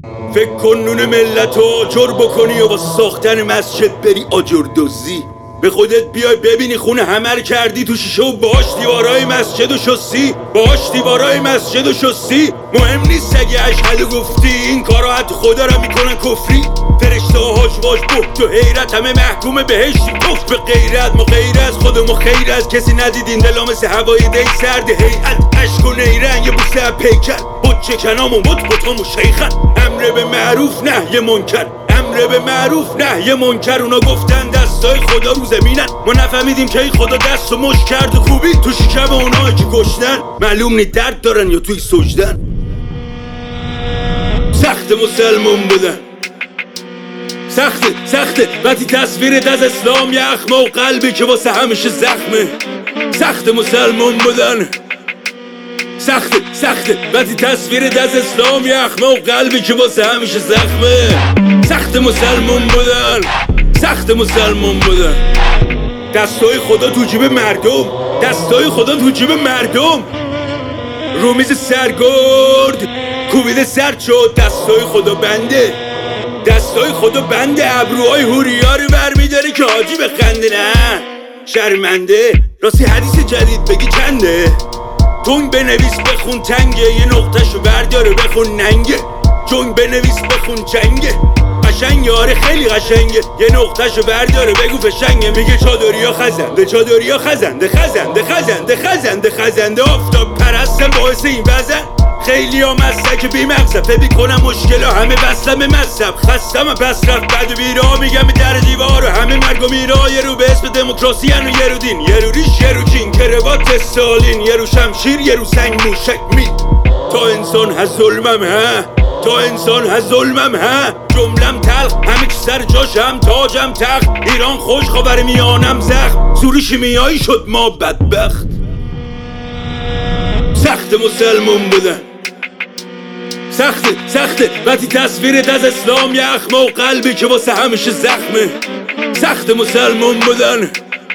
فکر کن نون ملت رو آجر بکنی و با ساختن مسجد بری آجر دوزی. به خودت بیای ببینی خونه همه رو کردی تو شیشه و باش دیوارای مسجد و شستی، باش دیوارای مسجد و شستی. مهم نیست اگه اشهد گفتی، این کارا حتی خدا رو میکنن کفری. فرشته ها هاجواج بخت و حیرت همه محکوم بهشتی. کف به غیرت، ما غیر از خودمو خیر از کسی ندیدین. دلا مثل هوای دی سرد هیئت، عشق و نیرنگ بوسه پیکر. حجه کنام و مطبطام و شیخن. امر به معروف نهی منکر، امر به معروف نهی منکر. اونا گفتن دستای خدا رو زمینن، ما نفهمیدیم که ای خدا دست و مش کرد و کوبی تو شکم اونایی که کشتن. معلوم نی درد دارن یا توی سجدن. سخت مسلمون بودن، سخته وقتی تصویرت از اسلام یخمه و قلبی که واسه همیشه زخمه. سخت مسلمون بودن، سخته وقتی تصویرت از اسلام یخمه و قلبی که واسه همیشه زخمه. سخت مسلمون بودن، سخت مسلمون بودن. دستای خدا تو جیب مردم، دستای خدا تو جیب مردم. رومیز سرگرد کوبیده سرد شد، دستای خدا بنده، دستای خدا بنده. ابروهای هوریا رو برمیداره که حاجی بخنده. نه شرمنده، راستی حدیث جدید بگی چنده؟ جنگ بنویس بخون تنگه، یه نقطه‌شو برداره بخون ننگه. جنگ بنویس بخون جنگه، قشنگه آره خیلی قشنگه. یه نقطه‌شو برداره بگو فشنگه. میگه چادریا خزنده، چادریا خزنده، خزنده خزنده. آفتاب پرستم باعث این وزن. خیلی ها مسلک بی مقصد فکر کنم مشکل ها همه بستم مذهب. خستم پس رفت بد و بیرا میگم در دیوار و همه مرگ و میرا. یه رو به اسم دموکراسی و یه رو دین، یه رو ریش یه رو چین، کروات استالین، یه رو شمشیر یه رو سنگ موشک می. تا انسان هست ظلمم ها، تا انسان هست ظلمم ها. جملم تلخ همه چی سر جاشم، تاجم تخت. ایران خوش خبر میانم زخم، سوری شیمیایی شد ما بدبخت. سخت مسلمون بودن، سخته وقتی تصویرت از اسلام یخمه و قلبی که واسه همیشه زخمه. سخت مسلمون بودن،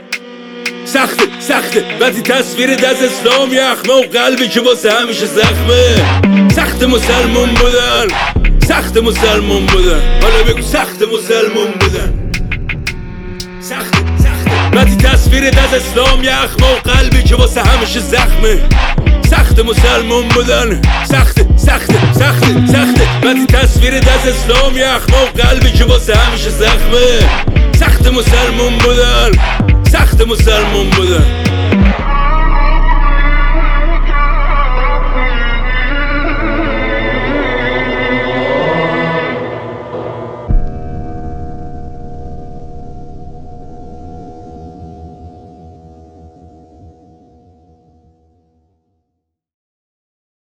سخته وقتی تصویرت از اسلام یخمه و قلبی که واسه همیشه زخمه. سخت مسلمون بودن، سخت مسلمون بودن. حالا بگو سخت مسلمون بودن، سخته وقتی تصویرت از اسلام یخمه و قلبی که واسه همیشه زخمه. سخت مسلمون بودن، سخته وقتی تصویرت از اسلام یخمه و قلبی که واسه همیشه زخمه. سخت مسلمون بودن، سخت مسلمون بودن.